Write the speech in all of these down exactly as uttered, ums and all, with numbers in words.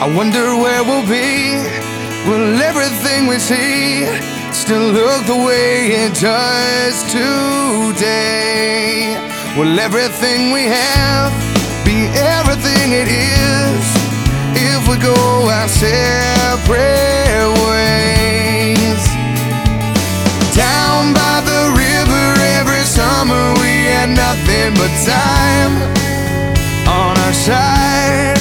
I wonder where we'll be. Will everything we see still look the way it does today? Will everything we have be everything it is if we go our separate ways? Down by the river every summer we had nothing but time on our side,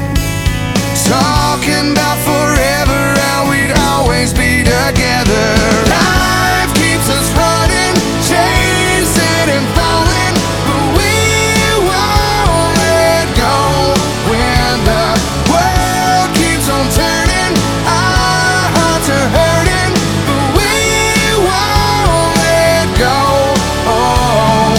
talking about forever, how we'd always be together. Life keeps us running, chasing and falling, but we won't let go. When the world keeps on turning, our hearts are hurting, but we won't let go. Oh,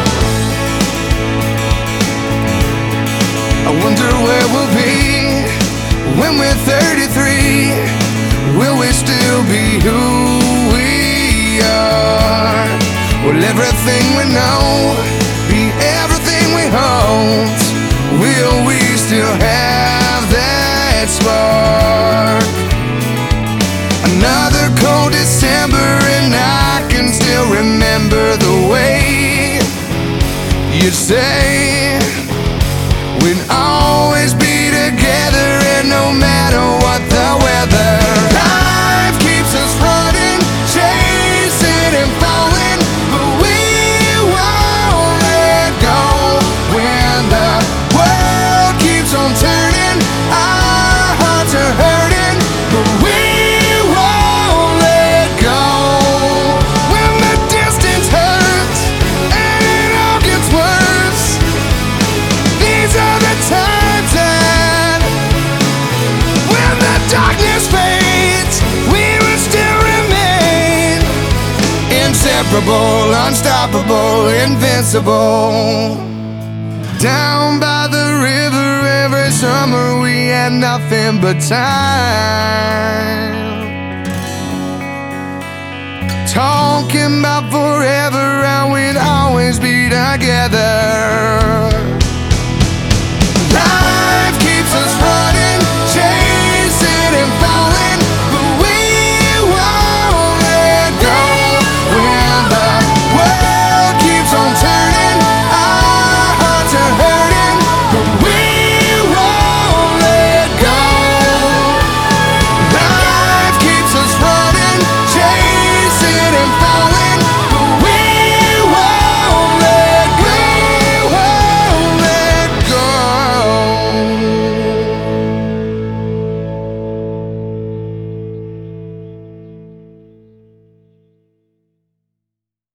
I wonder where we'll be when we're thirty-three. Will we still be who we are? Will everything we know be everything we hold? Will we still have that spark? Another cold December and I can still remember the way you'd say we'd always be together, and no matter what the weather. Life keeps us running, chasing and falling, but we won't let go. When the world keeps on turning, our hearts are hurting, but we won't let go. When the distance hurts and it all gets worse, these are the times that when the darkness fades, we will still remain inseparable, unstoppable, invincible. Down by the river every summer we had nothing but time, talking about forever, how we'd always be together.